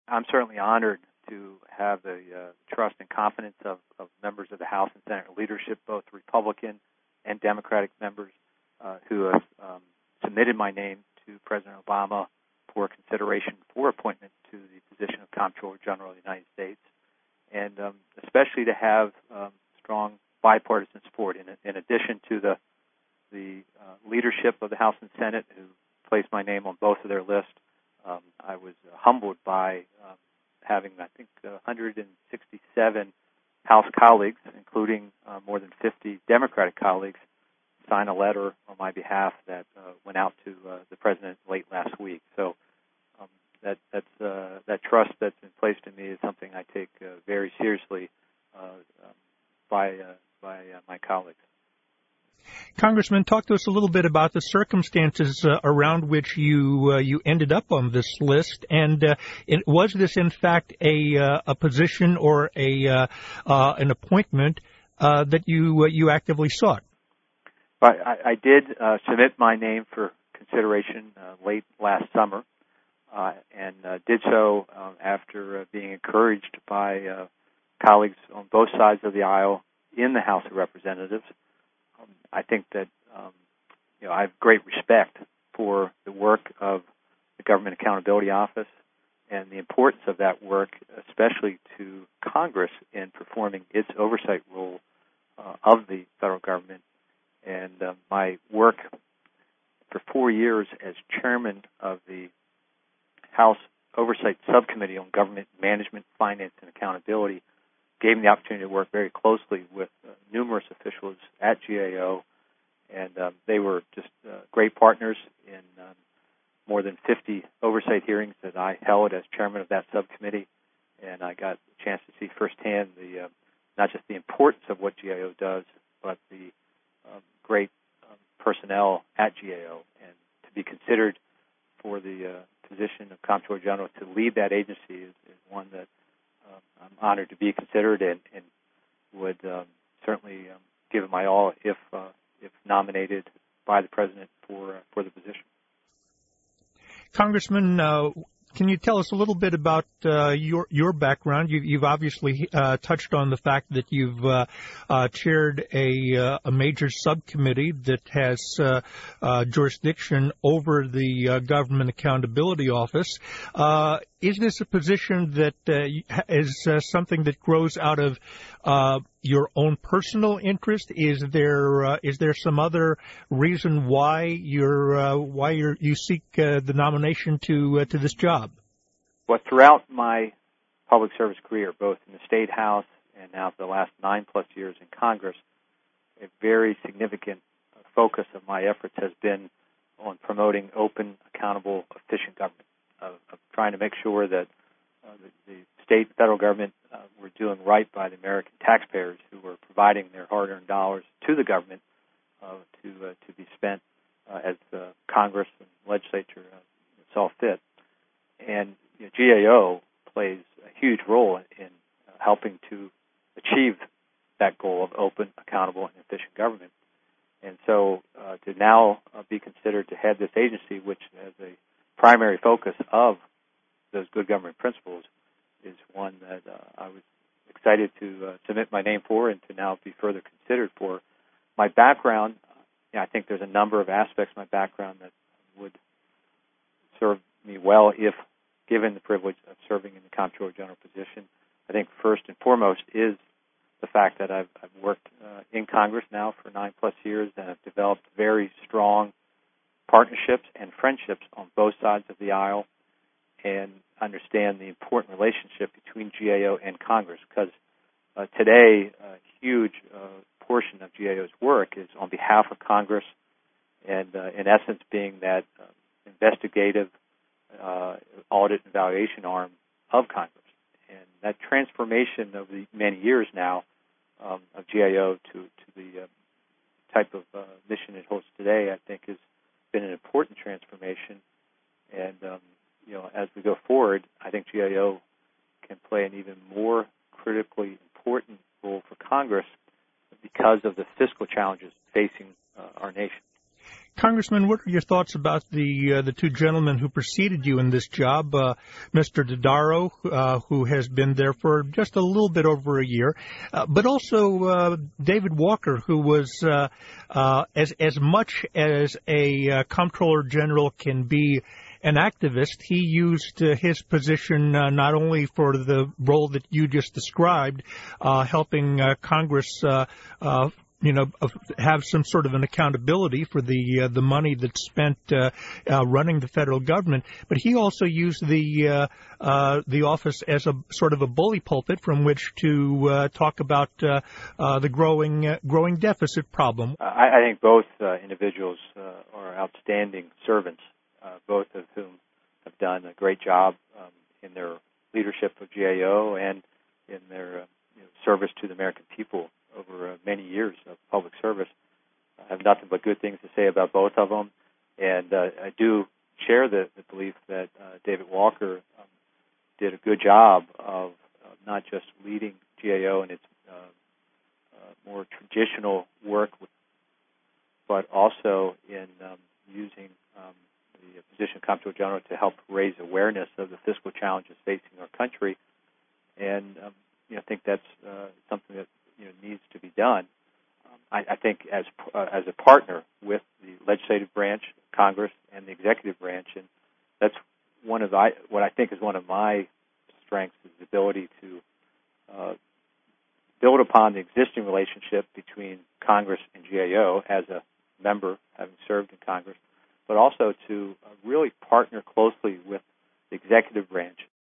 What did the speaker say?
I'm certainly honored to have the trust and confidence of members of the House and Senate leadership, both Republican and Democratic members, who have submitted my name to President Obama for consideration for appointment to the position of Comptroller General of the United States, and especially to have strong bipartisan support. In addition to the leadership of the House and Senate, who placed my name on both of their lists, I was humbled by having, I think, 167 House colleagues, including more than 50 Democratic colleagues, sign a letter on my behalf that went out to the President late last week. So that trust that's been placed in me is something I take very seriously by my colleagues. Congressman, talk to us a little bit about the circumstances around which you ended up on this list, and was this in fact a position or an appointment that you actively sought? I did submit my name for consideration late last summer, and did so after being encouraged by colleagues on both sides of the aisle in the House of Representatives. I think that I have great respect for the work of the Government Accountability Office and the importance of that work, especially to Congress in performing its oversight role of the federal government. And my work for 4 years as chairman of the House Oversight Subcommittee on Government Management, Finance, and Accountability gave me the opportunity to work very closely with numerous officials at GAO, and they were just great partners in more than 50 oversight hearings that I held as chairman of that subcommittee, and I got a chance to see firsthand not just the importance of what GAO does, but the great personnel at GAO, and to be considered for the position of Comptroller General to lead that agency is one that I'm honored to be considered, and would certainly give it my all if nominated by the President for the position. Congressman, can you tell us a little bit about your background? You've obviously touched on the fact that you've chaired a major subcommittee that has jurisdiction over the Government Accountability Office. Is this a position that is something that grows out of your own personal interest? Is there some other reason why you seek the nomination to this job? Well, throughout my public service career, both in the State House and now for the last 9+ years in Congress, a very significant focus of my efforts has been on promoting open, accountable, efficient government, of trying to make sure that the state and federal government were doing right by the American taxpayers who were providing their hard-earned dollars to the government to be spent as Congress and legislature saw fit. And GAO plays a huge role in helping to achieve that goal of open, accountable, and efficient government. And so to now be considered to head this agency, which has a primary focus of those good government principles, is one that I was excited to submit my name for and to now be further considered for. My background, I think there's a number of aspects of my background that would serve me well if given the privilege of serving in the Comptroller General position. I think first and foremost is the fact that I've worked in Congress now for 9+ years and have developed very strong partnerships and friendships on both sides of the aisle, and understand the important relationship between GAO and Congress, because today a huge portion of GAO's work is on behalf of Congress, and in essence being that investigative audit and evaluation arm of Congress. And that transformation over the many years now of GAO to the type of mission it holds today, I think has been an important transformation. And as we go forward, I think GAO can play an even more critically important role for Congress because of the fiscal challenges facing our nation. Congressman, what are your thoughts about the two gentlemen who preceded you in this job, Mr. Dodaro, who has been there for just a little bit over a year, but also David Walker, who was as much as a comptroller general can be an activist. He used his position not only for the role that you just described, helping Congress have some sort of an accountability for the money that's spent running the federal government. But he also used the office as a sort of a bully pulpit from which to talk about the growing deficit problem. I think both individuals are outstanding servants, both of whom have done a great job in their leadership of GAO and in their service to the American people over many years of public service. I have nothing but good things to say about both of them, and I do share the belief that David Walker did a good job of not just leading GAO in its more traditional work, but also in using the position of Comptroller General to help raise awareness of the fiscal challenges facing our country, and I think that's something that needs to be done. I think as a partner with the legislative branch, Congress, and the executive branch, and that's what I think is one of my strengths, is the ability to build upon the existing relationship between Congress and GAO as a member, having served in Congress, but also to really partner closely with the executive branch